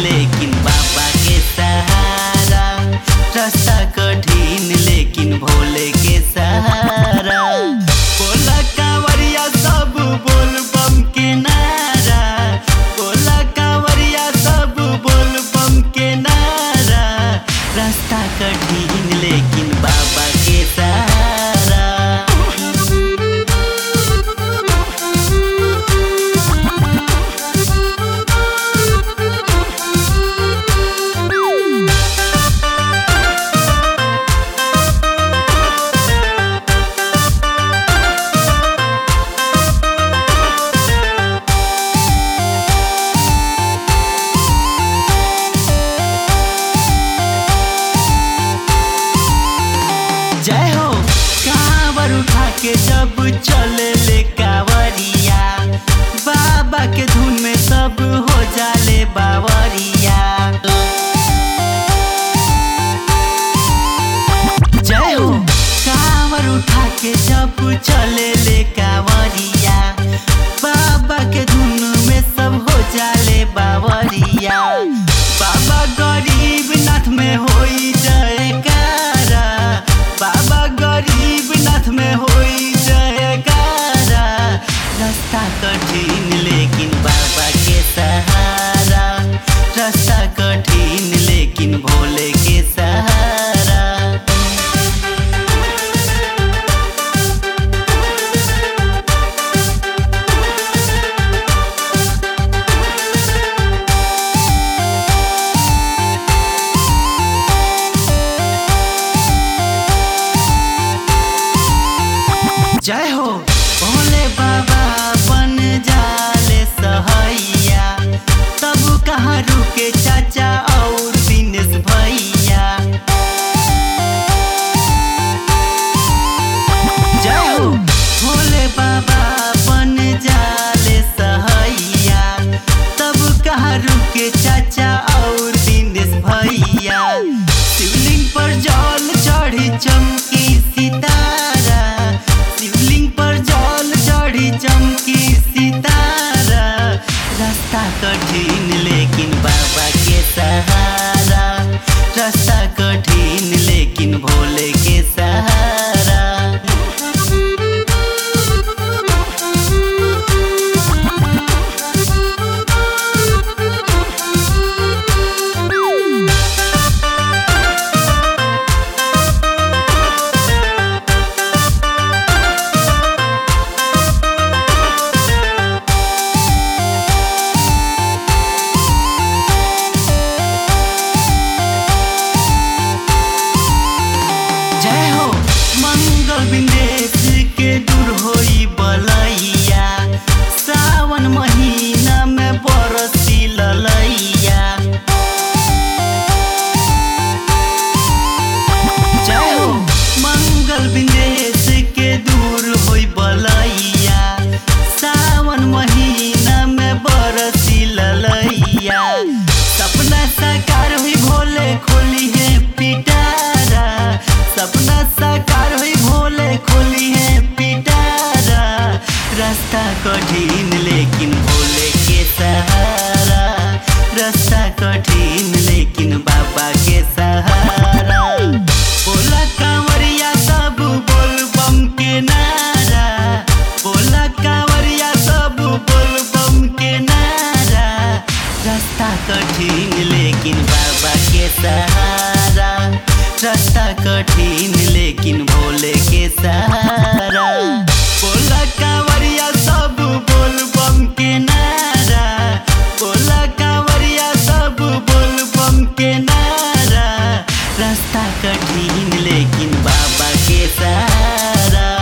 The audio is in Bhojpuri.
लेकिन बाबा के सहारा। रास्ता कठिन लेकिन भोले के सहारा। बोला कांवरिया सब बोल बम के नारा। बोला कांवरिया सब बोल बम के नारा। रास्ता कठिन लेकिन बाबा के सहारा। जय हो कांवर उठा के जब चले ले कांवरिया। बाबा के धुन में सब हो जाले बावरिया। जय हो कांवर उठा के जब चले ले कांवरिया। बाबा के धुन में सब हो जाले बावरिया। बाबा गरीब नाथ में होई जयकारा। बाबा गरीब नाथ में होई जयकारा। रास्ता कठिन लेकिन बाबा के सहारा। रास्ता कठिन लेकिन भोले के सहारा। जय हो भोले बाबा बन जाले सहैया। तब कहाँ रुके चाचा और दिनेश भैया। जय हो भोले बाबा बन जाले सहैया। तब कहाँ रुके चाचा और दिनेश भैया। शिवलिंग पर जल चढ़ी चमकी सितारा। शिवलिंग पर जल चढ़ी चमकी सितारा। रास्ता कठिन लेकिन बाबा के सहारा। रास्ता कठिन लेकिन भोले के सहारा। जय हो मंगल विंदेश के दूर होई बलैया। सावन महीना में बरसी ललैया। जय हो मंगल विंदेश के दूर होई बलैया। सावन महीना में बरसी ललैया। सपना साकार हुई भोले खोली है पिटारा। सपना साकार हुई भोले खोली है पिटारा। रास्ता कठिन लेकिन भोले के सहारा। रास्ता कठिन लेकिन बाबा के सहारा। बोला कांवरिया सब बोल बम के नारा। बोला कांवरिया सब बोल बम के नारा। रास्ता कठिन लेकिन बाबा के सहारा। रास्ता कठिन लेकिन भोले के सहारा। बोला कांवरिया सब बोल बम के नारा। बोला कांवरिया सब बोल बम के नारा। रास्ता कठिन लेकिन बाबा के सहारा।